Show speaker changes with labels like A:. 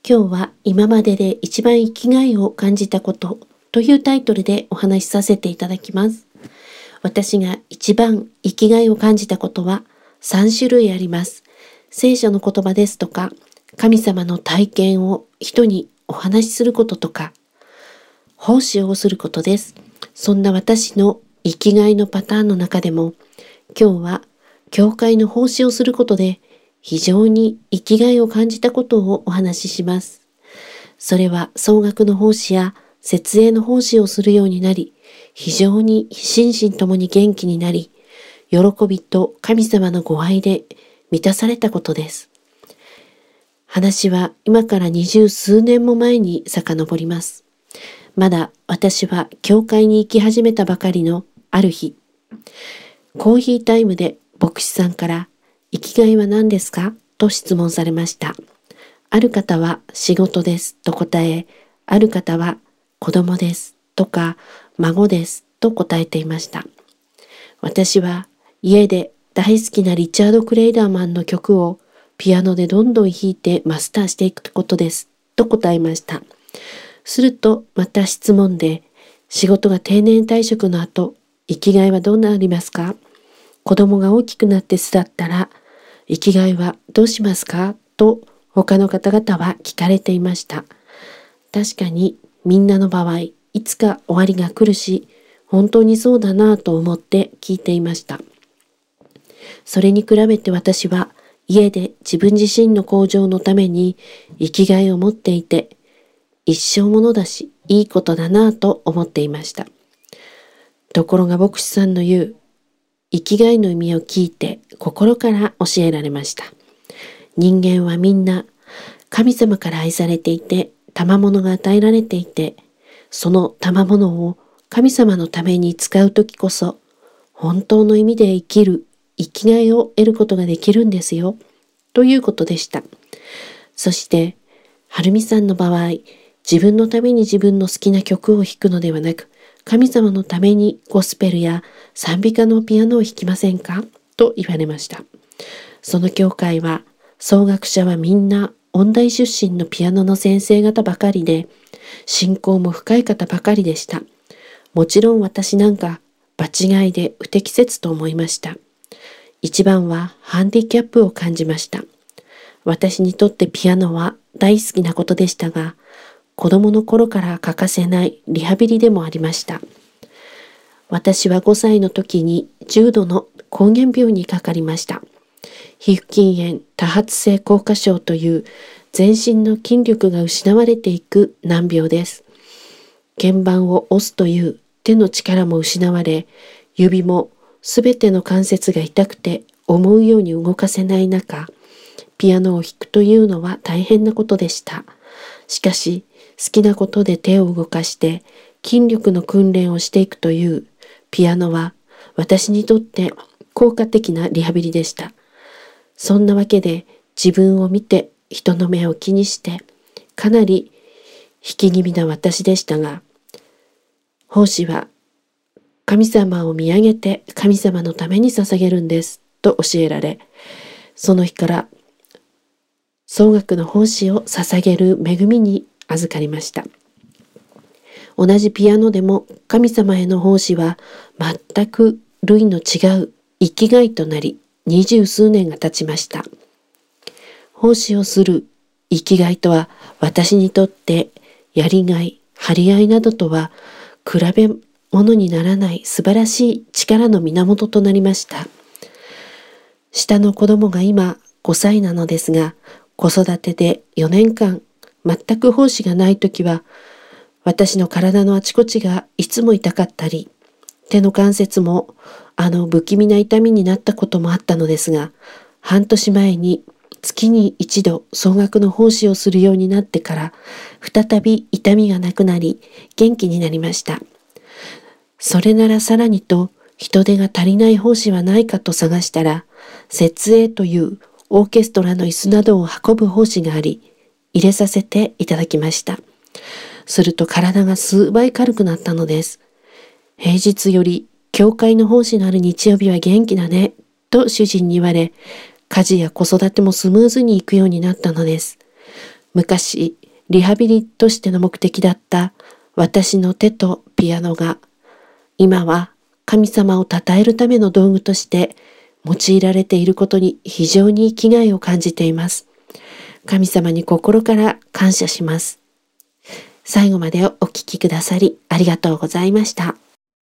A: 今日は今までで一番生きがいを感じたことというタイトルでお話しさせていただきます。私が一番生きがいを感じたことは3種類あります。聖書の言葉ですとか、神様の体験を人にお話しすることとか、奉仕をすることです。そんな私の生きがいのパターンの中でも、今日は教会の奉仕をすることで非常に生きがいを感じたことをお話しします。それは総額の奉仕や設営の奉仕をするようになり、非常に心身ともに元気になり、喜びと神様のご愛で満たされたことです。話は今から20数年も前に遡ります。まだ私は教会に行き始めたばかりのある日、コーヒータイムで牧師さんから生きがいは何ですかと質問されました。ある方は仕事ですと答え、ある方は子供ですとか孫ですと答えていました。私は家で大好きなリチャード・クレイダーマンの曲をピアノでどんどん弾いてマスターしていくことですと答えました。するとまた質問で、仕事が定年退職の後、生きがいはどうなりますか？子供が大きくなって巣立ったら、生きがいはどうしますか？と他の方々は聞かれていました。確かにみんなの場合、いつか終わりが来るし、本当にそうだなぁと思って聞いていました。それに比べて私は家で自分自身の向上のために生きがいを持っていて、一生ものだしいいことだなぁと思っていました。ところが牧師さんの言う生きがいの意味を聞いて心から教えられました。人間はみんな神様から愛されていて、賜物が与えられていて、その賜物を神様のために使うときこそ、本当の意味で生きる生きがいを得ることができるんですよ、ということでした。そして、はるみさんの場合、自分のために自分の好きな曲を弾くのではなく、神様のためにゴスペルや賛美歌のピアノを弾きませんかと言われました。その教会は、奏楽者はみんな音大出身のピアノの先生方ばかりで、信仰も深い方ばかりでした。もちろん私なんか場違いで不適切と思いました。一番はハンディキャップを感じました。私にとってピアノは大好きなことでしたが、子供の頃から欠かせないリハビリでもありました。私は5歳の時に重度の膠原病にかかりました。皮膚筋炎多発性硬化症という全身の筋力が失われていく難病です。鍵盤を押すという手の力も失われ、指もすべての関節が痛くて思うように動かせない中、ピアノを弾くというのは大変なことでした。しかし、好きなことで手を動かして筋力の訓練をしていくというピアノは私にとって効果的なリハビリでした。そんなわけで自分を見て人の目を気にしてかなり引き気味な私でしたが、奉仕は神様を見上げて神様のために捧げるんですと教えられ、その日から総額の奉仕を捧げる恵みに預かりました。同じピアノでも神様への奉仕は全く類の違う生きがいとなり、20数年が経ちました。奉仕をする生きがいとは私にとってやりがい、張り合いなどとは比べ物にならない素晴らしい力の源となりました。下の子供が今5歳なのですが、子育てで4年間全く奉仕がないときは、私の体のあちこちがいつも痛かったり、手の関節も不気味な痛みになったこともあったのですが、半年前に月に一度総額の奉仕をするようになってから、再び痛みがなくなり、元気になりました。それならさらにと人手が足りない奉仕はないかと探したら、設営というオーケストラの椅子などを運ぶ奉仕があり、入れさせていただきました。すると体が数倍軽くなったのです。平日より教会の奉仕のある日曜日は元気だね、と主人に言われ、家事や子育てもスムーズにいくようになったのです。昔、 リハビリとしての目的だった私の手とピアノが、今は神様を称えるための道具として用いられていることに非常に生きがいを感じています。神様に心から感謝します。最後までお聞きくださりありがとうございました。